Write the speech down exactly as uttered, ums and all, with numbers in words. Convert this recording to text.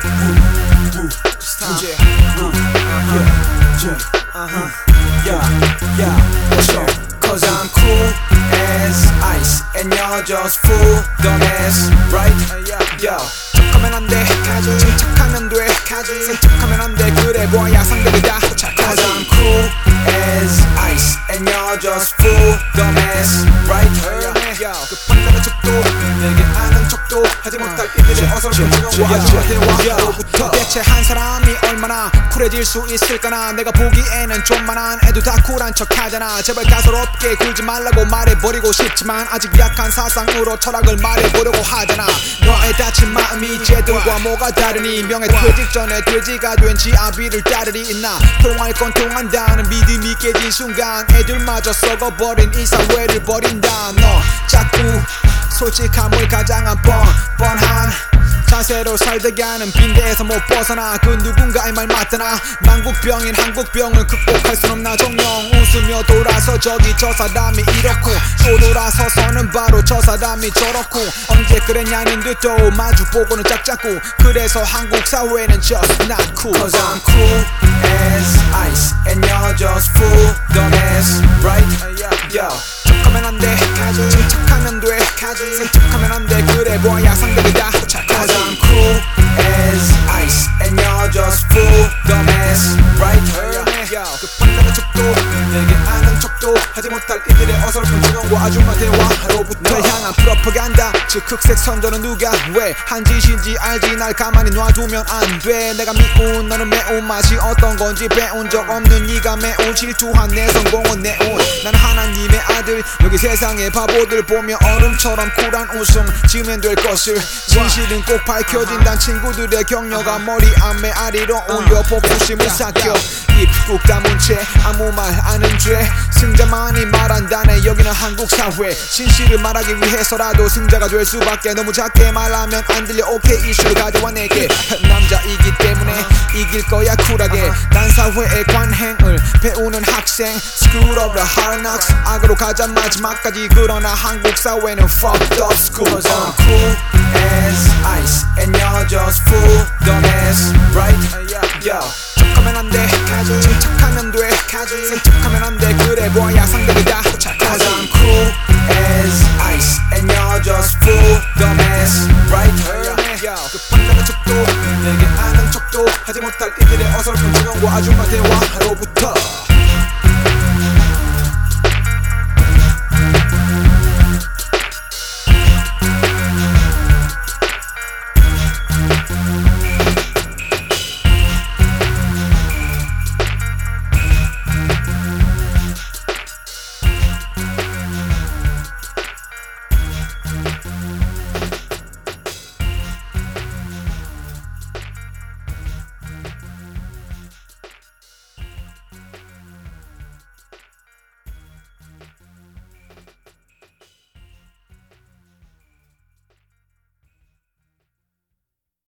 문제 Yeah, what's up? Cause I'm cool as ice and you're just full dumbass, right? Yo, 척하면 안 돼, 침착하면 돼, 생척하면 안 돼, 그래 보아야 상대를 다 착하지. Cause I'm cool as ice and you're just full dumbass, right? Yo, 급한다는 척도 내게 아는 척도 하지 못할 이들의 어설픈 증언과 대화로부터 대체 한 사람이 얼마나 쿨해질 수 있을까나. 내가 보기에는 좀만한 애도 다 쿨한 척 하잖아. 제발 가소롭게 굴지 말라고 말해버리고 싶지만 아직 약한 사상으로 철학을 말해보려고 하잖아. 너의 다친 마음이 쟤들과 뭐가 다르니. 명예 퇴직 전에 돼지가 된 지아비를 따르리 있나. 통할 건 통한다는 믿음이 깨진 순간 애들마저 썩어버린 이 사회를 버린다. 너 자꾸 솔직함을 가장한 뻔 뻔한 자세로 살다가는 빈대에서 못 벗어나. 그 누군가의 말 맞다나. 만국병인 한국병을 극복할 순 없나. 정녕 웃으며 돌아서 저기 저 사람이 이렇고 또 돌아서서는 바로 저 사람이 저렇고. 언제 그랬냐는 듯도 마주보고는 짝짝고. 그래서 한국 사회는 just not cool. Cause I'm cool as ice and you're just full dumbass, right? Yo, 척하면 안 돼, 침착하면 돼, 생척하면 안 돼, 그래 보아야 상대를 다 착하지. Cause I'm cool as ice and you're just full dumbass, right? 급한다는 척도 내게 아는 척도 하지 못할 이들의 어설픈 증언과 아줌마 대화로부터 널 향한 프로파간다 즉 흑색 선전은 누가 왜 한 짓인지 알지. 날 가만히 놔두면 안 돼. 내가 미운 너는 매운맛이 어떤 건지 배운 적 없는 네가 매운 질투한 내 성공은 내온. 난 하나님의 아들 여기 세상의 바보들 보며 얼음처럼 쿨한 웃음 지으면 될 것을. 진실은 꼭 밝혀진단 친구들의 격려가 머리 안 메아리로 올려 복수심을 삭혀. 입 꾹 다문 채 아무 말 아는 죄. 승자만이 말한다네 여기는 한국 사회. 진실을 말하기 위해서라도 승자가 될 수밖에. 너무 작게 말하면 안 들려. 오케이 이슈를 가져와 내게. 남자이기 때문에 이길 거야 쿨하게. 난 사회의 관행을 배우는 학생. School of the hard knocks. 악으로 가자 마지막까지. 그러나 한국 사회는 fucked up school. Cause I'm cool as ice and you're just full dumbass, right? Yo, 척하면 안 돼, 침착하면 돼, 생척하면 안 돼, 그래 보아야 상대를 다 착하지. Cause I'm cool as ice and you're just full dumbass, right? 급한다는 척도 내게 아는 척도 하지 못할 이들의 어설픈 증언과 아줌마 대화로부터